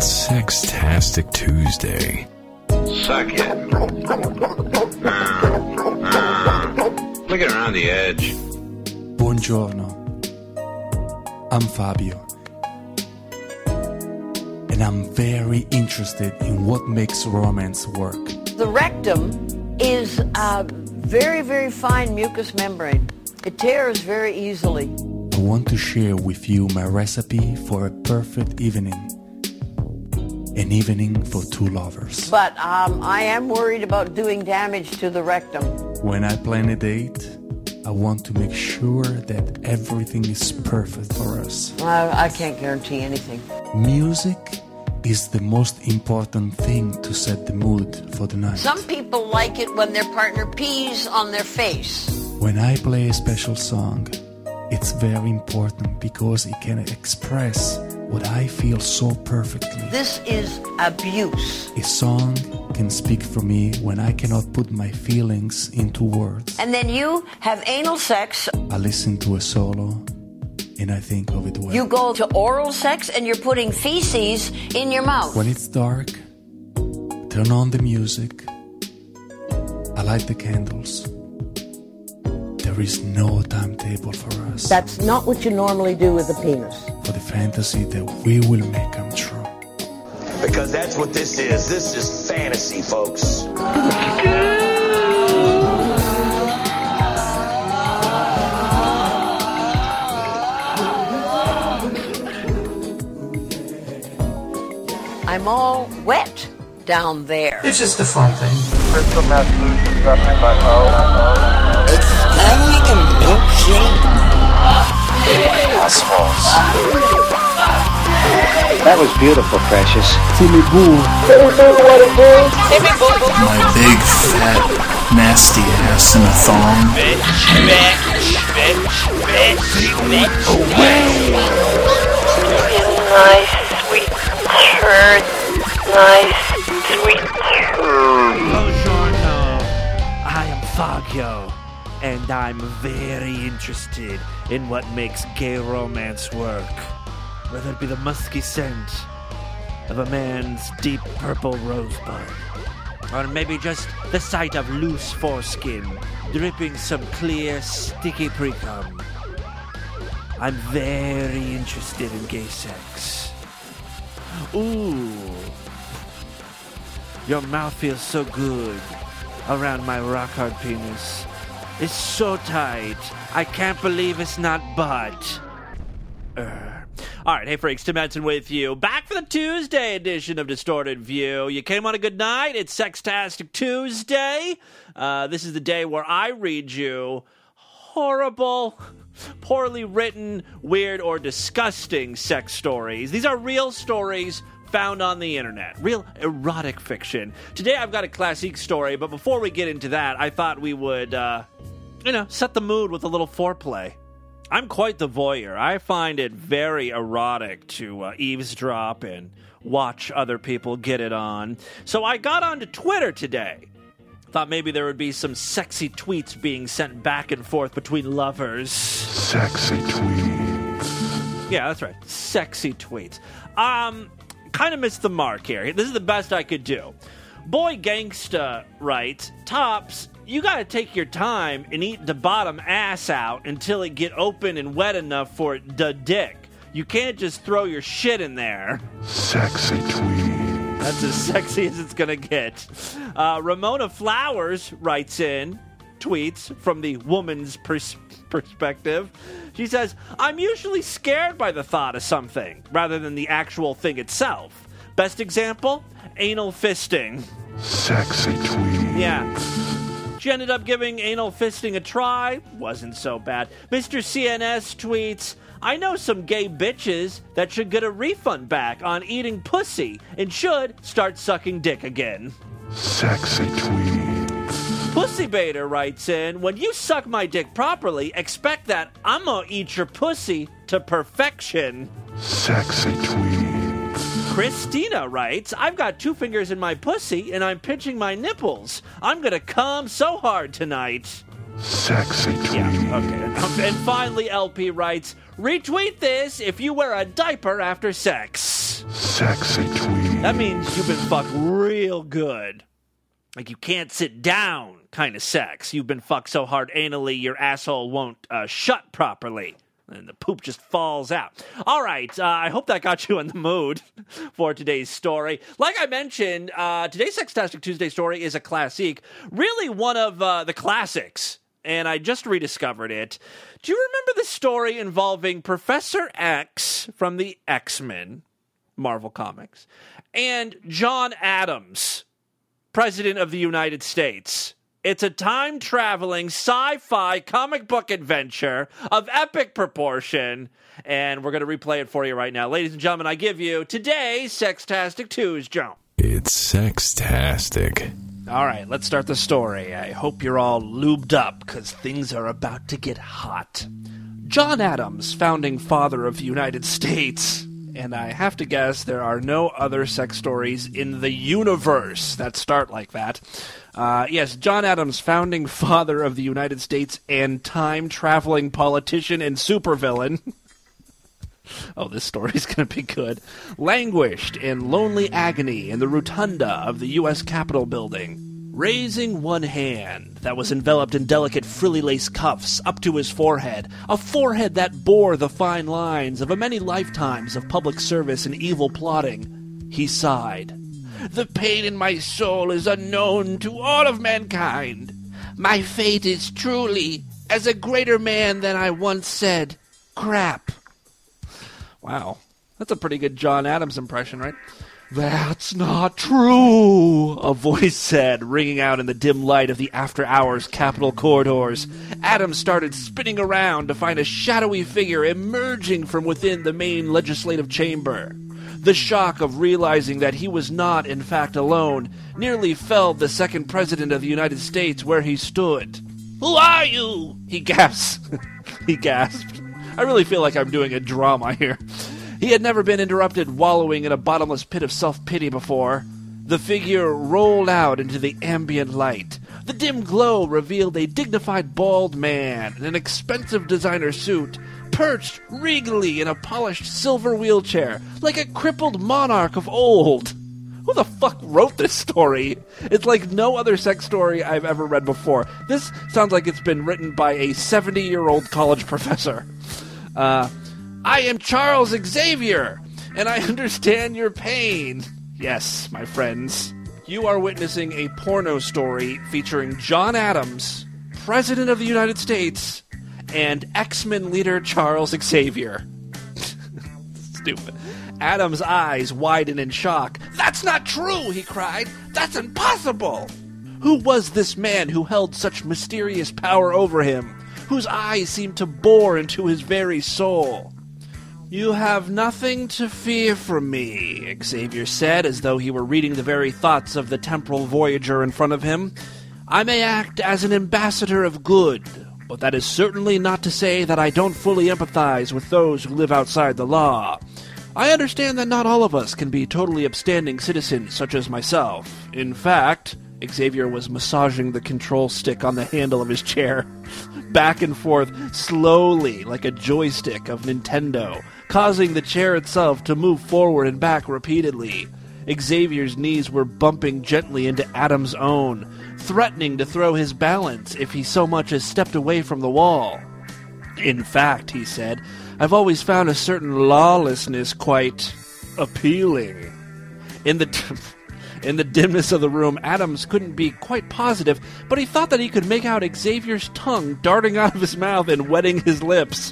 Sextastic Tuesday. Suck it. Look at around the edge. Buongiorno. I'm Fabio. And I'm very interested in what makes romance work. The rectum is a very, very fine mucous membrane. It tears very easily. I want to share with you my recipe for a perfect evening. An evening for two lovers. But I am worried about doing damage to the rectum. When I plan a date, I want to make sure that everything is perfect for us. I can't guarantee anything. Music is the most important thing to set the mood for the night. Some people like it when their partner pees on their face. When I play a special song, it's very important because it can express what I feel so perfectly. This is abuse. A song can speak for me when I cannot put my feelings into words. And then you have anal sex. I listen to a solo and I think of it well. You go to oral sex and you're putting feces in your mouth. When it's dark, turn on the music. I light the candles. There is no timetable for us. That's not what you normally do with a penis. For the fantasy that we will make come true. Because that's what this is. This is fantasy, folks. I'm all wet down there. It's just a fun thing. Crystal meth solutions up in my It's Stanley and milkshake. assholes. That was beautiful, Precious. Timmy Boo. My big, fat, nasty ass in a thong. Nice, sweet turd. Nice, sweet turd. Buongiorno. I am Fabio, and I'm very interested in what makes gay romance work. Whether it be the musky scent of a man's deep purple rosebud, or maybe just the sight of loose foreskin dripping some clear, sticky pre-cum. I'm very interested in gay sex. Ooh. Your mouth feels so good around my rock-hard penis. It's so tight. I can't believe it's not butt. All right, hey freaks, Tim Henson with you. Back for the Tuesday edition of Distorted View. You came on a good night. It's Sextastic Tuesday. This is the day where I read you horrible, poorly written, weird, or disgusting sex stories. These are real stories found on the internet. Real erotic fiction. Today I've got a classic story, but before we get into that, I thought we would, set the mood with a little foreplay. I'm quite the voyeur. I find it very erotic to eavesdrop and watch other people get it on. So I got onto Twitter today. Thought maybe there would be some sexy tweets being sent back and forth between lovers. Sexy tweets. Yeah, that's right. Sexy tweets. Kind of missed the mark here. This is the best I could do. Boy Gangsta writes, Tops, you gotta take your time and eat the bottom ass out until it get open and wet enough for the dick. You can't just throw your shit in there. Sexy tweet. That's as sexy as it's gonna get. Ramona Flowers writes in, tweets from the woman's perspective. She says, I'm usually scared by the thought of something rather than the actual thing itself. Best example? Anal fisting. Sexy tweet. Yeah. She ended up giving anal fisting a try. Wasn't so bad. Mr. CNS tweets, I know some gay bitches that should get a refund back on eating pussy and should start sucking dick again. Sexy tweet. Pussy Baiter writes in, when you suck my dick properly, expect that I'm gonna eat your pussy to perfection. Sexy tweet. Christina writes, I've got 2 fingers in my pussy and I'm pinching my nipples. I'm gonna come so hard tonight. Sexy tweet. Yeah, okay. And finally, LP writes, retweet this if you wear a diaper after sex. sex. Sexy tweed. That means you've been fucked real good. Like you can't sit down kind of sex. You've been fucked so hard anally your asshole won't shut properly. And the poop just falls out. All right, I hope that got you in the mood for today's story. Like I mentioned, today's Sextastic Tuesday story is a classique. Really one of the classics. And I just rediscovered it. Do you remember the story involving Professor X from the X-Men, Marvel Comics, and John Adams, President of the United States? It's a time-traveling sci-fi comic book adventure of epic proportion, and we're going to replay it for you right now. Ladies and gentlemen, I give you today's Sextastic Tuesday. It's Sextastic. All right, let's start the story. I hope you're all lubed up, because things are about to get hot. John Adams, founding father of the United States, and I have to guess there are no other sex stories in the universe that start like that. Yes, John Adams, founding father of the United States and time-traveling politician and supervillain. Oh, this story's going to be good. Languished in lonely agony in the rotunda of the U.S. Capitol building, raising one hand that was enveloped in delicate frilly-lace cuffs up to his forehead, a forehead that bore the fine lines of a many lifetimes of public service and evil plotting. He sighed. The pain in my soul is unknown to all of mankind. My fate is truly, as a greater man than I once said, crap. Wow, that's a pretty good John Adams impression, right? That's not true, a voice said, ringing out in the dim light of the after-hours Capitol corridors. Adams started spinning around to find a shadowy figure emerging from within the main legislative chamber. The shock of realizing that he was not, in fact, alone nearly felled the second president of the United States where he stood. Who are you? He gasped. He gasped. I really feel like I'm doing a drama here. He had never been interrupted wallowing in a bottomless pit of self-pity before. The figure rolled out into the ambient light. The dim glow revealed a dignified bald man in an expensive designer suit, perched regally in a polished silver wheelchair, like a crippled monarch of old. Who the fuck wrote this story? It's like no other sex story I've ever read before. This sounds like it's been written by a 70-year-old college professor. I am Charles Xavier, and I understand your pain. Yes, my friends, you are witnessing a porno story featuring John Adams, President of the United States, and X-Men leader Charles Xavier. Stupid. Adams' eyes widened in shock. That's not true, he cried. That's impossible. Who was this man who held such mysterious power over him, whose eyes seemed to bore into his very soul? You have nothing to fear from me, Xavier said, as though he were reading the very thoughts of the temporal voyager in front of him. I may act as an ambassador of good, but that is certainly not to say that I don't fully empathize with those who live outside the law. I understand that not all of us can be totally upstanding citizens such as myself. In fact, Xavier was massaging the control stick on the handle of his chair, back and forth slowly like a joystick of Nintendo, causing the chair itself to move forward and back repeatedly. Xavier's knees were bumping gently into Adam's own, threatening to throw his balance if he so much as stepped away from the wall. In fact, he said, I've always found a certain lawlessness quite appealing. In the dimness of the room, Adams couldn't be quite positive, but he thought that he could make out Xavier's tongue darting out of his mouth and wetting his lips.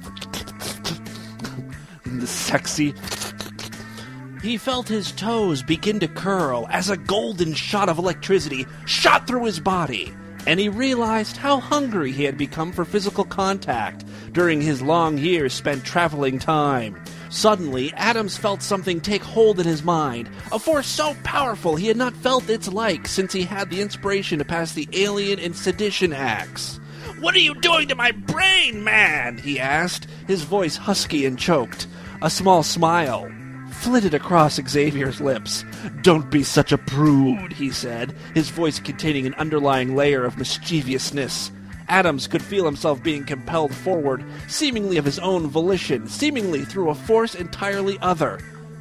The sexy... He felt his toes begin to curl as a golden shot of electricity shot through his body, and he realized how hungry he had become for physical contact during his long years spent traveling time. Suddenly, Adams felt something take hold in his mind, a force so powerful he had not felt its like since he had the inspiration to pass the Alien and Sedition Acts. "What are you doing to my brain, man?" he asked, his voice husky and choked. A small smile flitted across Xavier's lips. "Don't be such a prude," he said, his voice containing an underlying layer of mischievousness. Adams could feel himself being compelled forward, seemingly of his own volition, seemingly through a force entirely other.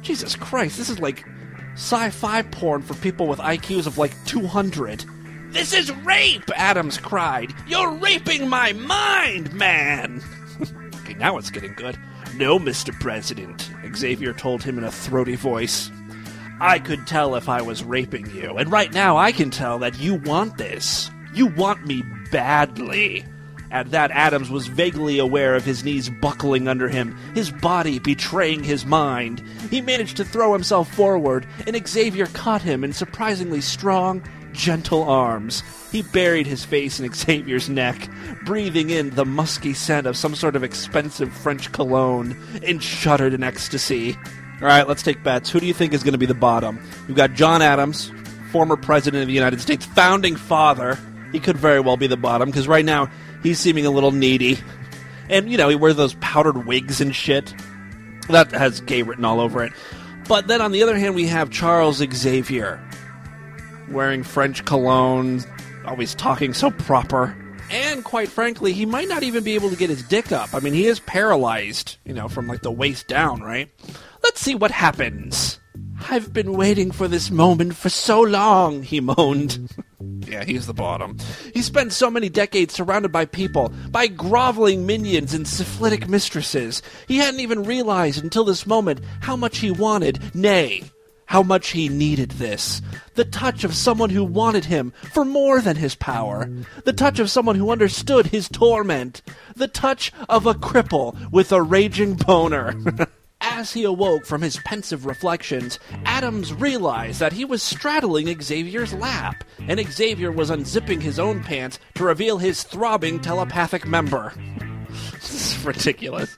Jesus Christ, this is like sci-fi porn for people with IQs of like 200. This is rape, Adams cried. You're raping my mind, man. Okay, now it's getting good. No, Mr. President, Xavier told him in a throaty voice. I could tell if I was raping you, and right now I can tell that you want this. You want me badly. At that, Adams was vaguely aware of his knees buckling under him, his body betraying his mind. He managed to throw himself forward, and Xavier caught him in surprisingly strong, gentle arms. He buried his face in Xavier's neck, breathing in the musky scent of some sort of expensive French cologne, and shuddered in ecstasy. All right, let's take bets. Who do you think is going to be the bottom? We've got John Adams, former president of the United States, founding father. He could very well be the bottom, because right now he's seeming a little needy. And, you know, he wears those powdered wigs and shit. That has gay written all over it. But then on the other hand, we have Charles Xavier, wearing French cologne, always talking so proper. And quite frankly, he might not even be able to get his dick up. I mean, he is paralyzed, you know, from like the waist down, right? Let's see what happens. I've been waiting for this moment for so long, he moaned. Yeah, he's the bottom. He spent so many decades surrounded by people, by groveling minions and syphilitic mistresses. He hadn't even realized until this moment how much he wanted, nay, how much he needed this. The touch of someone who wanted him for more than his power. The touch of someone who understood his torment. The touch of a cripple with a raging boner. As he awoke from his pensive reflections, Adams realized that he was straddling Xavier's lap, and Xavier was unzipping his own pants to reveal his throbbing telepathic member. This is ridiculous.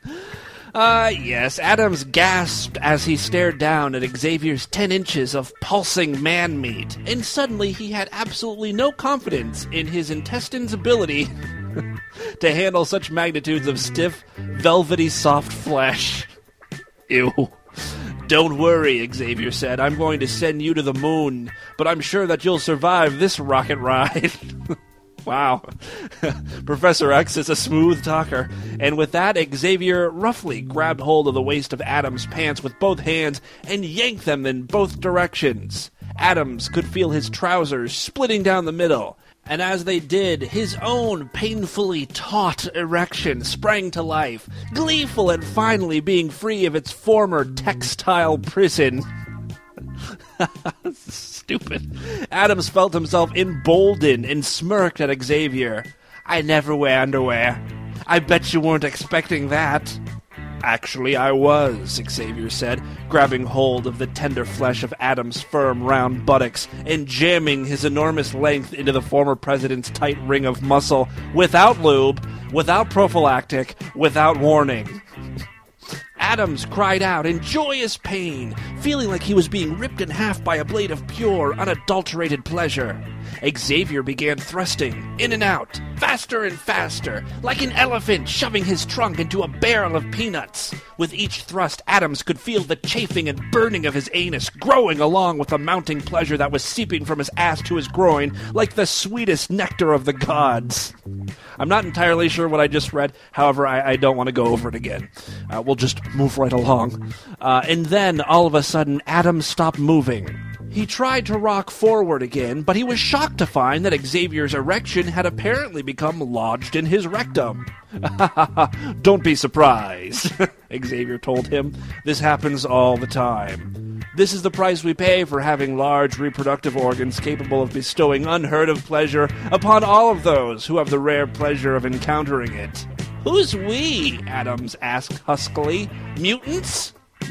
Yes, Adams gasped as he stared down at Xavier's 10 inches of pulsing man-meat, and suddenly he had absolutely no confidence in his intestines' ability to handle such magnitudes of stiff, velvety, soft flesh. Ew. Don't worry, Xavier said. I'm going to send you to the moon, but I'm sure that you'll survive this rocket ride. Wow. Professor X is a smooth talker. And with that, Xavier roughly grabbed hold of the waist of Adams' pants with both hands and yanked them in both directions. Adams could feel his trousers splitting down the middle. And as they did, his own painfully taut erection sprang to life, gleeful at finally being free of its former textile prison. Stupid. Adams felt himself emboldened and smirked at Xavier. I never wear underwear. I bet you weren't expecting that. Actually, I was, Xavier said, grabbing hold of the tender flesh of Adams' firm, round buttocks and jamming his enormous length into the former president's tight ring of muscle, without lube, without prophylactic, without warning. Adams cried out in joyous pain, feeling like he was being ripped in half by a blade of pure, unadulterated pleasure. Xavier began thrusting, in and out, faster and faster, like an elephant shoving his trunk into a barrel of peanuts. With each thrust, Adams could feel the chafing and burning of his anus growing along with the mounting pleasure that was seeping from his ass to his groin like the sweetest nectar of the gods. I'm not entirely sure what I just read, however, I don't want to go over it again. We'll just move right along. And then, all of a sudden, Adams stopped moving. He tried to rock forward again, but he was shocked to find that Xavier's erection had apparently become lodged in his rectum. Don't be surprised, Xavier told him. This happens all the time. This is the price we pay for having large reproductive organs capable of bestowing unheard of pleasure upon all of those who have the rare pleasure of encountering it. Who's we? Adams asked huskily. Mutants?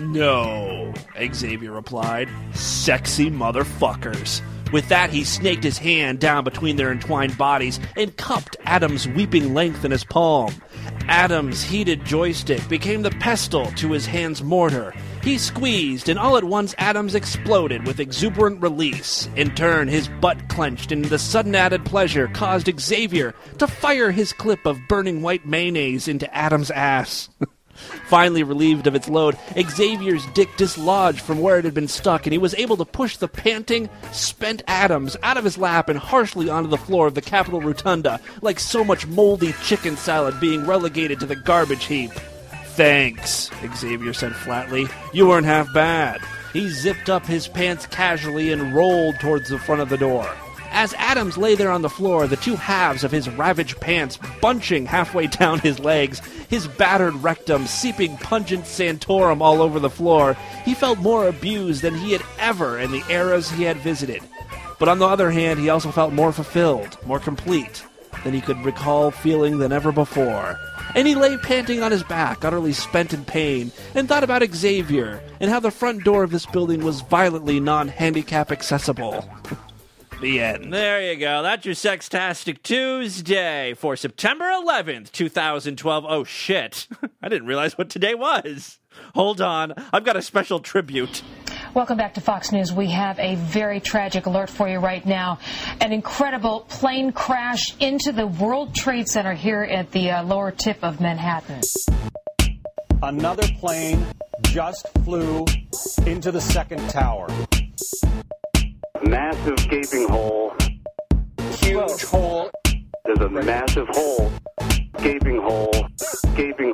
No, Xavier replied. Sexy motherfuckers. With that, he snaked his hand down between their entwined bodies and cupped Adams' weeping length in his palm. Adams' heated joystick became the pestle to his hand's mortar. He squeezed, and all at once Adams exploded with exuberant release. In turn, his butt clenched, and the sudden added pleasure caused Xavier to fire his clip of burning white mayonnaise into Adams' ass. Finally relieved of its load, Xavier's dick dislodged from where it had been stuck, and he was able to push the panting, spent Adams out of his lap and harshly onto the floor of the Capitol Rotunda, like so much moldy chicken salad being relegated to the garbage heap. Thanks, Xavier said flatly. You weren't half bad. He zipped up his pants casually and rolled towards the front of the door. As Adams lay there on the floor, the two halves of his ravaged pants bunching halfway down his legs, his battered rectum seeping pungent Santorum all over the floor, he felt more abused than he had ever in the eras he had visited. But on the other hand, he also felt more fulfilled, more complete than he could recall feeling than ever before. And he lay panting on his back, utterly spent in pain, and thought about Xavier, and how the front door of this building was violently non-handicap accessible. The end. There you go. That's your Sextastic Tuesday for September 11th, 2012. Oh, shit. I didn't realize what today was. Hold on. I've got a special tribute. Welcome back to Fox News. We have a very tragic alert for you right now. An incredible plane crash into the World Trade Center here at the lower tip of Manhattan. Another plane just flew into the second tower. Massive gaping hole. Huge hole. There's a massive hole. Gaping hole. Gaping.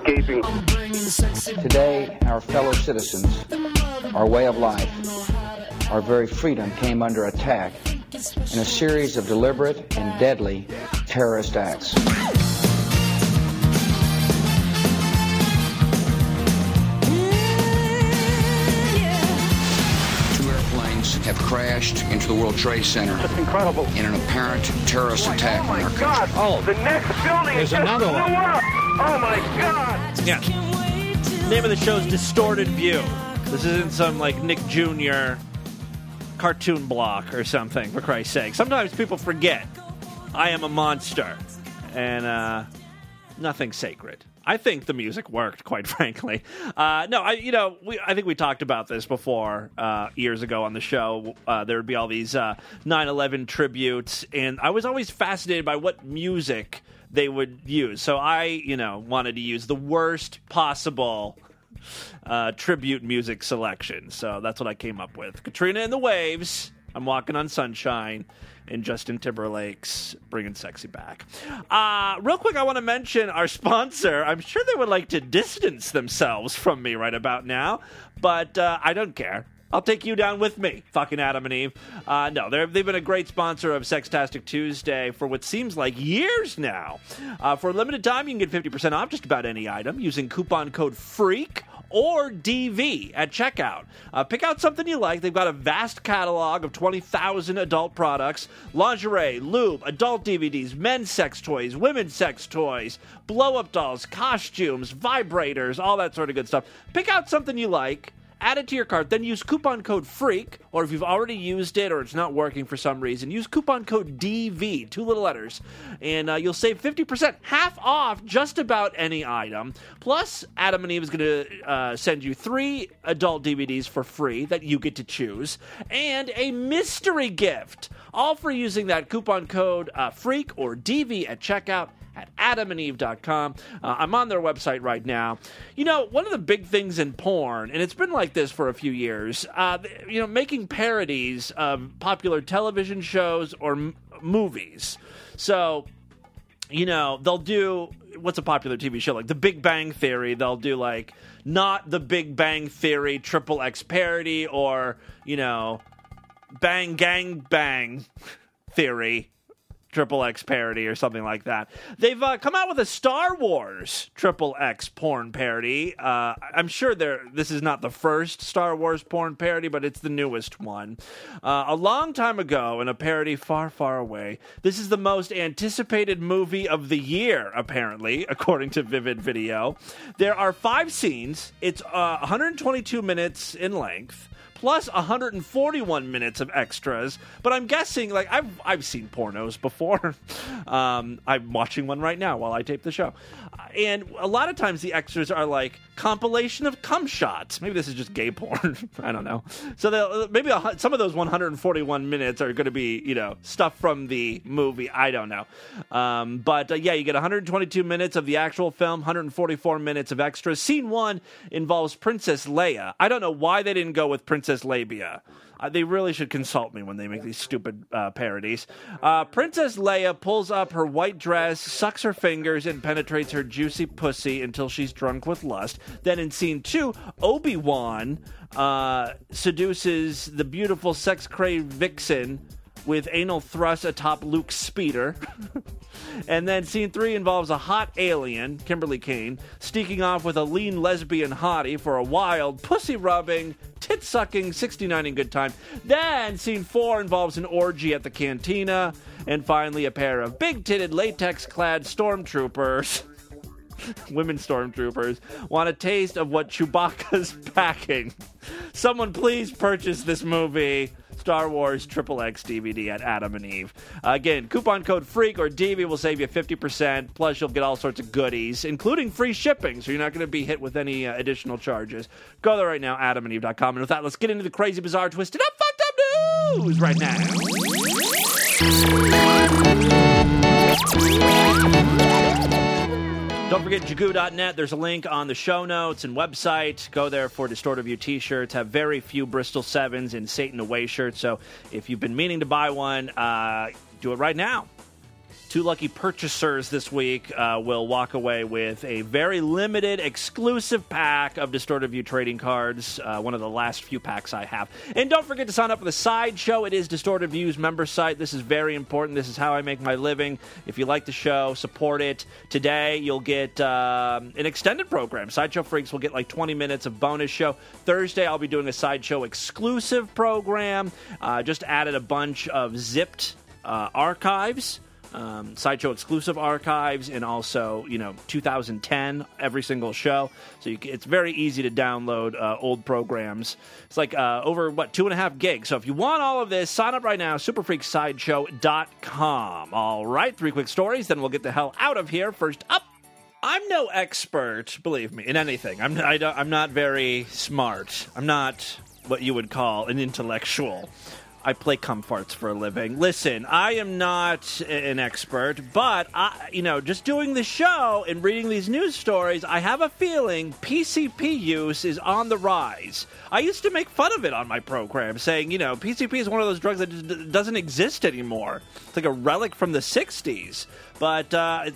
Today, our fellow citizens, our way of life, our very freedom came under attack in a series of deliberate and deadly terrorist acts. Have crashed into the World Trade Center. That's incredible. In an apparent terrorist attack on our country. God. Oh, the next building There's just another blew one. up. Oh my God. Yeah. Name of the show is Distorted View. This isn't some like Nick Jr. cartoon block or something, for Christ's sake. Sometimes people forget I am a monster and nothing's sacred. I think the music worked, quite frankly. I think we talked about this before years ago on the show. There would be all these 9/11 tributes, and I was always fascinated by what music they would use. So I, wanted to use the worst possible tribute music selection. So that's what I came up with. Katrina and the Waves, I'm Walking on Sunshine, and Justin Timberlake's Bringing Sexy Back. Real quick, I want to mention our sponsor. I'm sure they would like to distance themselves from me right about now, but I don't care. I'll take you down with me, fucking Adam and Eve. No, they've been a great sponsor of Sextastic Tuesday for what seems like years now. For a limited time, you can get 50% off just about any item using coupon code FREAK or DV at checkout. Pick out something you like. They've got a vast catalog of 20,000 adult products, lingerie, lube, adult DVDs, men's sex toys, women's sex toys, blow-up dolls, costumes, vibrators, all that sort of good stuff. Pick out something you like. Add it to your cart, then use coupon code FREAK, or if you've already used it or it's not working for some reason, use coupon code DV, 2 little letters, and you'll save 50%, half off just about any item. Plus, Adam and Eve is going to send you 3 adult DVDs for free that you get to choose, and a mystery gift, all for using that coupon code FREAK or DV at checkout at adamandeve.com. I'm on their website right now. One of the big things in porn, and it's been like this for a few years, making parodies of popular television shows or movies. So, they'll do, what's a popular TV show? Like The Big Bang Theory, they'll do like, not The Big Bang Theory XXX parody or, Bang Gang Bang Theory XXX parody or something like that. They've come out with a Star Wars XXX porn parody. I'm sure this is not the first Star Wars porn parody, but it's the newest one. A long time ago, in a parody far, far away, this is the most anticipated movie of the year, apparently, according to Vivid Video. There are 5 scenes. It's 122 minutes in length, plus 141 minutes of extras. But I'm guessing, like, I've seen pornos before. I'm watching one right now while I tape the show. And a lot of times the extras are like compilation of cum shots. Maybe this is just gay porn. I don't know. So maybe some of those 141 minutes are going to be, stuff from the movie. I don't know. But you get 122 minutes of the actual film, 144 minutes of extras. Scene 1 involves Princess Leia. I don't know why they didn't go with Princess Princess Labia. They really should consult me when they make these stupid parodies. Princess Leia pulls up her white dress, sucks her fingers, and penetrates her juicy pussy until she's drunk with lust. Then in scene 2, Obi-Wan seduces the beautiful sex-craved vixen with anal thrust atop Luke's speeder. And then scene 3 involves a hot alien, Kimberly Kane, sneaking off with a lean lesbian hottie for a wild, pussy-rubbing, tit-sucking 69ing good time. Then scene 4 involves an orgy at the cantina. And finally, a pair of big-titted, latex-clad stormtroopers, women stormtroopers, want a taste of what Chewbacca's packing. Someone please purchase this movie, Star Wars XXX DVD at Adam and Eve. Again, coupon code FREAK or DV will save you 50%, plus you'll get all sorts of goodies, including free shipping, so you're not going to be hit with any additional charges. Go there right now, adamandeve.com. And with that, let's get into the crazy, bizarre, twisted up, fucked up news right now. Don't forget Jagoo.net. There's a link on the show notes and website. Go there for Distorted View t-shirts. Have very few Bristol 7s and Satan Away shirts. So if you've been meaning to buy one, do it right now. 2 lucky purchasers this week will walk away with a very limited, exclusive pack of Distorted View trading cards, one of the last few packs I have. And don't forget to sign up for the Sideshow. It is Distorted View's member site. This is very important. This is how I make my living. If you like the show, support it. Today, you'll get an extended program. Sideshow Freaks will get like 20 minutes of bonus show. Thursday, I'll be doing a Sideshow exclusive program. Just added a bunch of zipped archives. Sideshow exclusive archives, and also, 2010, every single show. So it's very easy to download old programs. It's like over, 2.5 gigs. So if you want all of this, sign up right now, superfreaksideshow.com. All right, 3 quick stories, then we'll get the hell out of here. First up, I'm no expert, believe me, in anything. I'm not very smart. I'm not what you would call an intellectual. I play cum farts for a living. Listen, I am not an expert, but, just doing the show and reading these news stories, I have a feeling PCP use is on the rise. I used to make fun of it on my program, saying, PCP is one of those drugs that doesn't exist anymore. It's like a relic from the 60s. But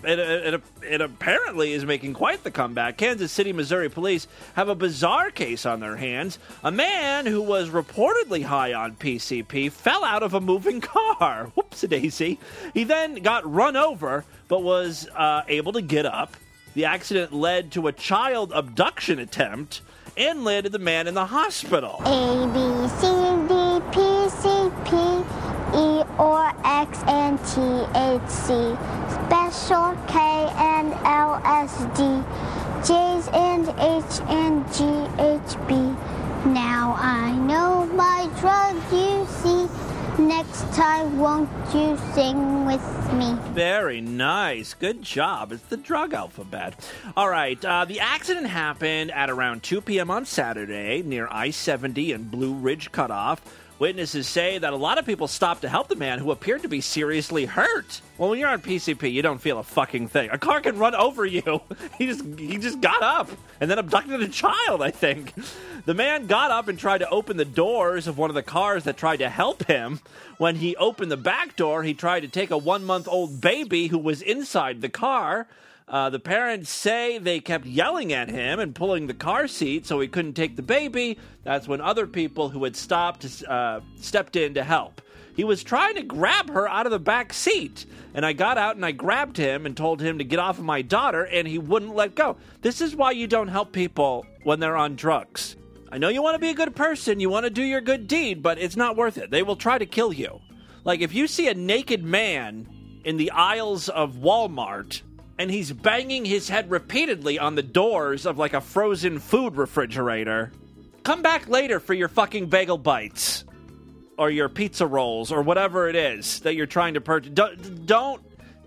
it apparently is making quite the comeback. Kansas City, Missouri police have a bizarre case on their hands. A man who was reportedly high on PCP fell out of a moving car. Whoops-a-daisy. He then got run over, but was able to get up. The accident led to a child abduction attempt and landed the man in the hospital. A, B, C, D, P, C, P, E, or X, and T, H, C. Special K and L, S, D. J's and H and G, H, B. Now I know my drug, you see. Next time, won't you sing with me? Very nice. Good job. It's the drug alphabet. All right. The accident happened at around 2 p.m. on Saturday near I-70 and Blue Ridge Cutoff. Witnesses say that a lot of people stopped to help the man who appeared to be seriously hurt. Well, when you're on PCP, you don't feel a fucking thing. A car can run over you. He just got up and then abducted a child, I think. The man got up and tried to open the doors of one of the cars that tried to help him. When he opened the back door, he tried to take a 1-month-old baby who was inside the car. The parents say they kept yelling at him and pulling the car seat so he couldn't take the baby. That's when other people who had stopped stepped in to help. He was trying to grab her out of the back seat, and I got out and I grabbed him and told him to get off of my daughter, and he wouldn't let go. This is why you don't help people when they're on drugs. I know you want to be a good person, you want to do your good deed, but it's not worth it. They will try to kill you. Like, if you see a naked man in the aisles of Walmart and he's banging his head repeatedly on the doors of like a frozen food refrigerator, come back later for your fucking bagel bites or your pizza rolls or whatever it is that you're trying to purchase. Don't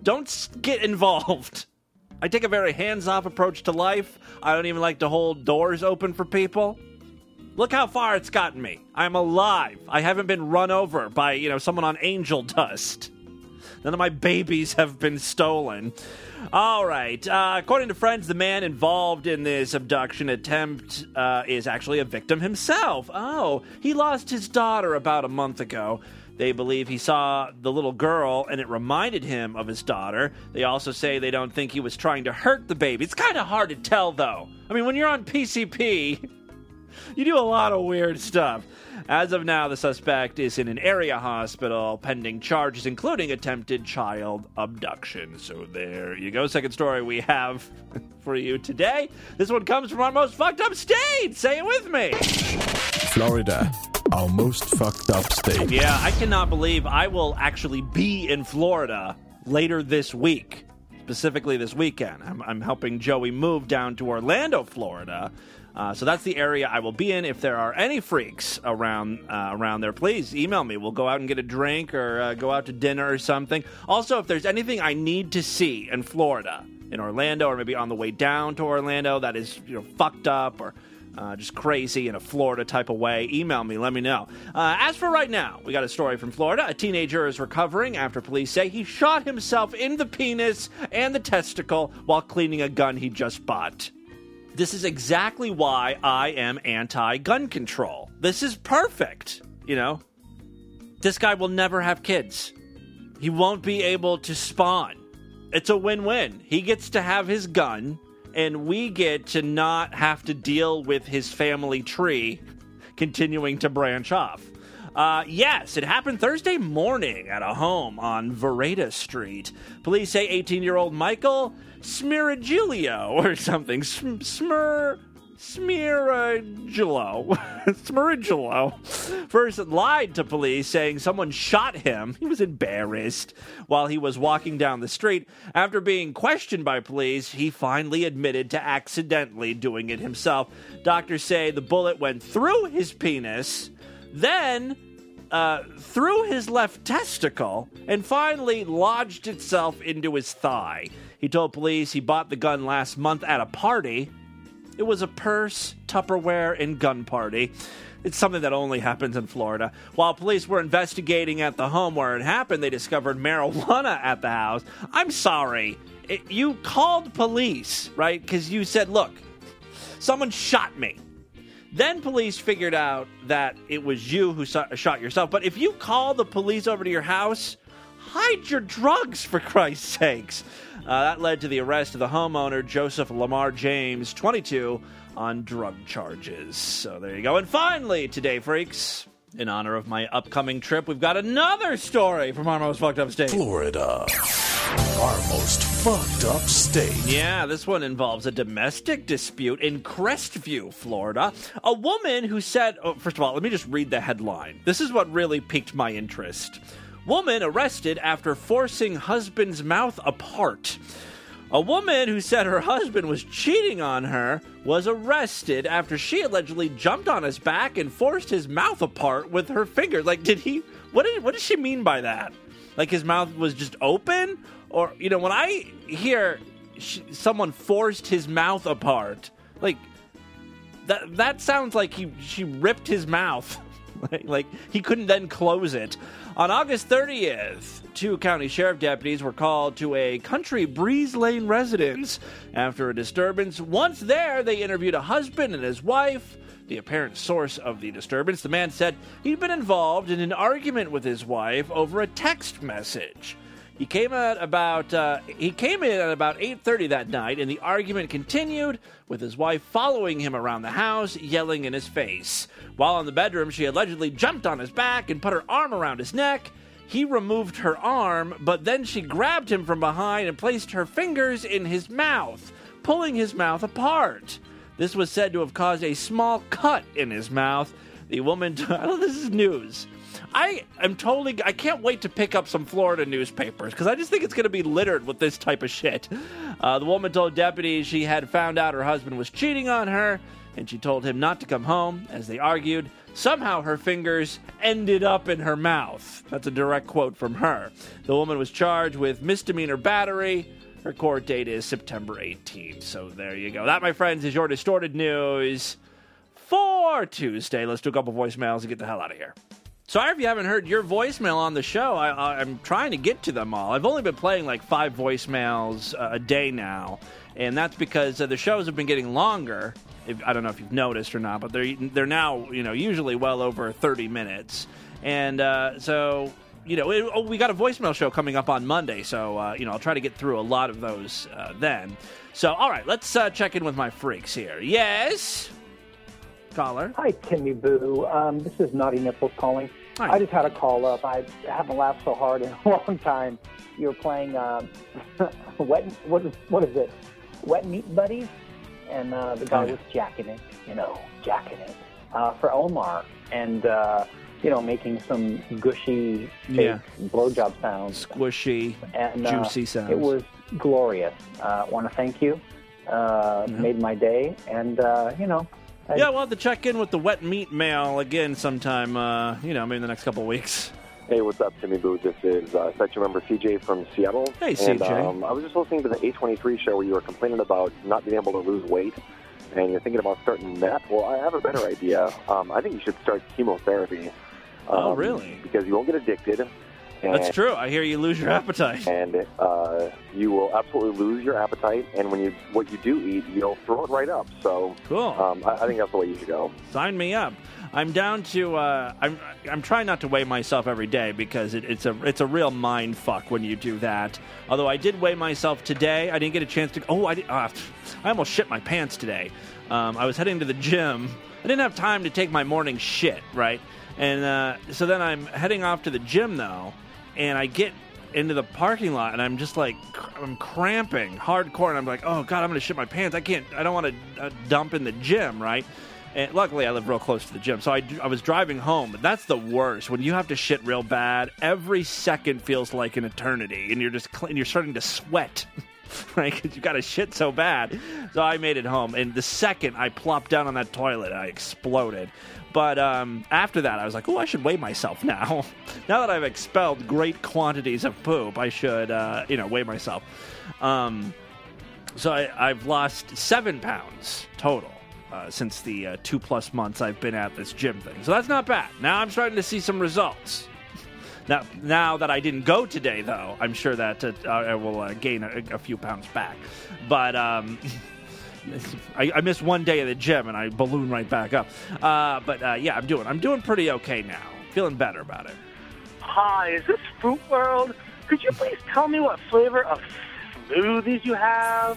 get involved. I take a very hands-off approach to life. I don't even like to hold doors open for people. Look how far it's gotten me. I'm alive. I haven't been run over by, someone on angel dust. None of my babies have been stolen. All right. According to friends, the man involved in this abduction attempt is actually a victim himself. Oh, he lost his daughter about a month ago. They believe he saw the little girl and it reminded him of his daughter. They also say they don't think he was trying to hurt the baby. It's kind of hard to tell, though. I mean, when you're on PCP, you do a lot of weird stuff. As of now, the suspect is in an area hospital pending charges, including attempted child abduction. So there you go. Second story we have for you today. This one comes from our most fucked up state. Say it with me. Florida, our most fucked up state. Yeah, I cannot believe I will actually be in Florida later this week. Specifically this weekend. I'm helping Joey move down to Orlando, Florida. So that's the area I will be in. If there are any freaks around there, please email me. We'll go out and get a drink or go out to dinner or something. Also, if there's anything I need to see in Florida, in Orlando, or maybe on the way down to Orlando that is fucked up or just crazy in a Florida type of way, email me. Let me know. As for right now, we got a story from Florida. A teenager is recovering after police say he shot himself in the penis and the testicle while cleaning a gun he just bought. This is exactly why I am anti-gun control. This is perfect, This guy will never have kids. He won't be able to spawn. It's a win-win. He gets to have his gun, and we get to not have to deal with his family tree continuing to branch off. Yes, it happened Thursday morning at a home on Vereda Street. Police say 18-year-old Michael Smirigilio or something. Smirigillo. First lied to police saying someone shot him. He was embarrassed while he was walking down the street. After being questioned by police, he finally admitted to accidentally doing it himself. Doctors say the bullet went through his penis, then through his left testicle, and finally lodged itself into his thigh. He told police he bought the gun last month at a party. It was a purse, Tupperware, and gun party. It's something that only happens in Florida. While police were investigating at the home where it happened, they discovered marijuana at the house. I'm sorry. You called police, right? Because you said, look, someone shot me. Then police figured out that it was you who shot yourself. But if you call the police over to your house, hide your drugs, for Christ's sakes. That led to the arrest of the homeowner, Joseph Lamar James, 22, on drug charges. So there you go. And finally, today, freaks, in honor of my upcoming trip, we've got another story from our most fucked up state. Florida, our most fucked up state. Yeah, this one involves a domestic dispute in Crestview, Florida. A woman who said, first of all, let me just read the headline. This is what really piqued my interest. Woman arrested after forcing husband's mouth apart. A woman who said her husband was cheating on her was arrested after she allegedly jumped on his back and forced his mouth apart with her fingers. Like, what did she mean by that? Like his mouth was just open? Or, when I hear someone forced his mouth apart, like, that sounds like she ripped his mouth. like he couldn't then close it. On August 30th, 2 county sheriff deputies were called to a Country Breeze Lane residence after a disturbance. Once there, they interviewed a husband and his wife, the apparent source of the disturbance. The man said he'd been involved in an argument with his wife over a text message. He came in at about 8:30 that night, and the argument continued, with his wife following him around the house, yelling in his face. While in the bedroom, she allegedly jumped on his back and put her arm around his neck. He removed her arm, but then she grabbed him from behind and placed her fingers in his mouth, pulling his mouth apart. This was said to have caused a small cut in his mouth. The woman... this is news. I can't wait to pick up some Florida newspapers, because I just think it's going to be littered with this type of shit. The woman told deputies she had found out her husband was cheating on her, and she told him not to come home. As they argued, somehow her fingers ended up in her mouth. That's a direct quote from her. The woman was charged with misdemeanor battery. Her court date is September 18th. So there you go. That, my friends, is your distorted news for Tuesday. Let's do a couple voicemails and get the hell out of here. Sorry if you haven't heard your voicemail on the show. I'm trying to get to them all. I've only been playing like 5 voicemails a day now, and that's because the shows have been getting longer. I don't know if you've noticed or not, but they're now usually well over 30 minutes, and so we got a voicemail show coming up on Monday, so I'll try to get through a lot of those then. So all right, let's check in with my freaks here. Yes. Caller. Hi, Timmy Boo. This is Naughty Nipples calling. Hi. I just had a call up. I haven't laughed so hard in a long time. You were playing what is it? Wet Meat Buddies, and the guy was jacking it for Omar, and making some gushy fake blowjob sounds, squishy, and juicy sounds. It was glorious. I want to thank you. Made my day, and yeah, we'll have to check in with the wet meat mail again sometime, maybe in the next couple of weeks. Hey, what's up, Timmy Boo? This is section member CJ from Seattle. Hey, CJ. And, I was just listening to the A23 show where you were complaining about not being able to lose weight, and you're thinking about starting meth. Well, I have a better idea. I think you should start chemotherapy. Oh, really? Because you won't get addicted. That's true. I hear you lose your appetite. And you will absolutely lose your appetite, and what you do eat, you'll throw it right up. So cool. I think that's the way you should go. Sign me up. I'm down to. I'm trying not to weigh myself every day because it's a real mind fuck when you do that. Although I did weigh myself today. I didn't get a chance to. I almost shit my pants today. I was heading to the gym. I didn't have time to take my morning shit, right? And so then I'm heading off to the gym though. And I get into the parking lot, and I'm just like, I'm cramping hardcore, and I'm like, oh, God, I'm going to shit my pants. I don't want to dump in the gym, right? And luckily, I live real close to the gym, so I was driving home, but that's the worst. When you have to shit real bad, every second feels like an eternity, and you're starting to sweat, right? Because you got to shit so bad. So I made it home, and the second I plopped down on that toilet, I exploded. But after that, I was like, oh, I should weigh myself now. Now that I've expelled great quantities of poop, I should, weigh myself. So I've lost 7 pounds total since the 2+ months I've been at this gym thing. So that's not bad. Now I'm starting to see some results. Now that I didn't go today, though, I'm sure that I will gain a few pounds back. But I missed one day at the gym and I ballooned right back up. But I'm doing pretty okay now. Feeling better about it. Hi, is this Fruit World? Could you please tell me what flavor of smoothies you have?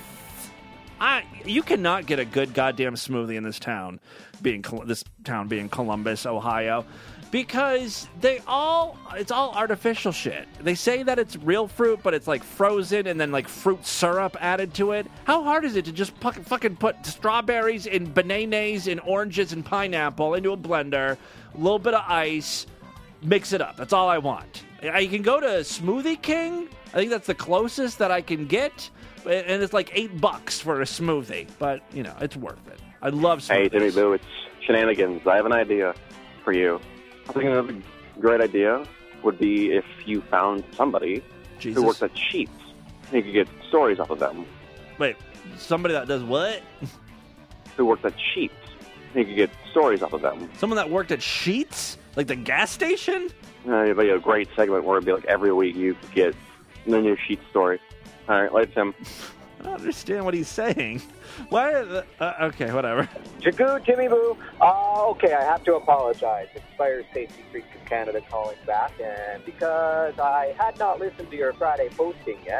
You cannot get a good goddamn smoothie in this town, being Columbus, Ohio. Because it's all artificial shit. They say that it's real fruit, but it's like frozen and then like fruit syrup added to it. How hard is it to just fucking put strawberries and bananas and oranges and pineapple into a blender, a little bit of ice, mix it up? That's all I want. I can go to Smoothie King. I think that's the closest that I can get. And it's like $8 for a smoothie. But, it's worth it. I love smoothies. Hey, Timmy Boo, it's Shenanigans. I have an idea for you. I think another great idea would be if you found somebody who works at Sheetz. You could get stories off of them. Wait, somebody that does what? Who works at Sheetz. You could get stories off of them. Someone that worked at Sheetz? Like the gas station? It'd be a great segment where it'd be like every week you could get a new Sheetz story. All right, lights him. I don't understand what he's saying. Why? Okay, whatever. Jagoo, Timmy Boo. Okay, I have to apologize. It's Fire Safety Freaks of Canada calling back, and because I had not listened to your Friday posting yet,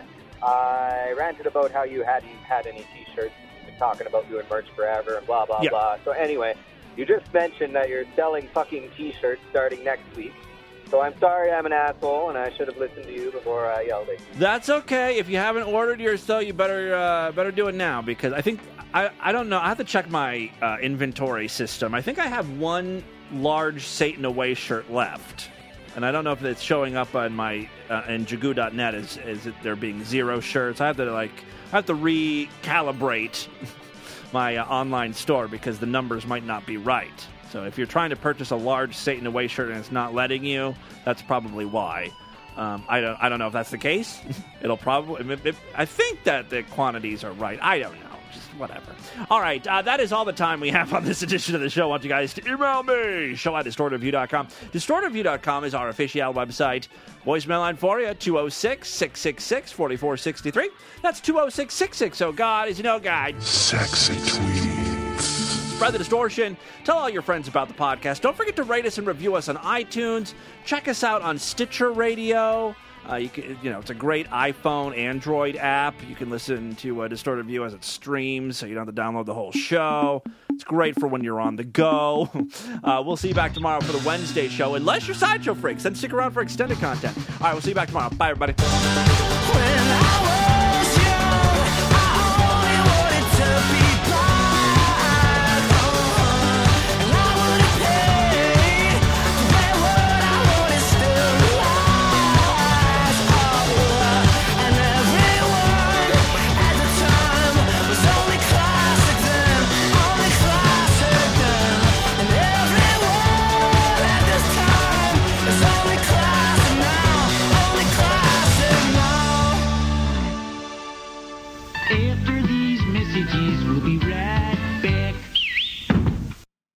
I ranted about how you hadn't had any T-shirts, and talking about doing merch forever and blah, blah, blah. So anyway, you just mentioned that you're selling fucking T-shirts starting next week. So I'm sorry I'm an asshole, and I should have listened to you before I yelled at you. That's okay. If you haven't ordered your stuff, you better do it now, because I think, I don't know, I have to check my inventory system. I think I have one large Satan Away shirt left, and I don't know if it's showing up on my in Jagoo.net as it there being 0 shirts. I have to recalibrate my online store because the numbers might not be right. So if you're trying to purchase a large Satan Away shirt and it's not letting you, that's probably why. I don't know if that's the case. It'll probably. I think that the quantities are right. I don't know. just whatever. All right, that is all the time we have on this edition of the show. I want you guys to email me, show@distortedview.com. Distortedview.com is our official website. Voicemail line for you, 206-666-4463. That's 206-660. Oh, God is no guide. Sexy tweets. Spread the distortion. Tell all your friends about the podcast. Don't forget to rate us and review us on iTunes. Check us out on Stitcher Radio. It's a great iPhone, Android app. You can listen to Distorted View as it streams, so you don't have to download the whole show. It's great for when you're on the go. We'll see you back tomorrow for the Wednesday show, unless you're Sideshow Freaks. Then stick around for extended content. All right, we'll see you back tomorrow. Bye, everybody.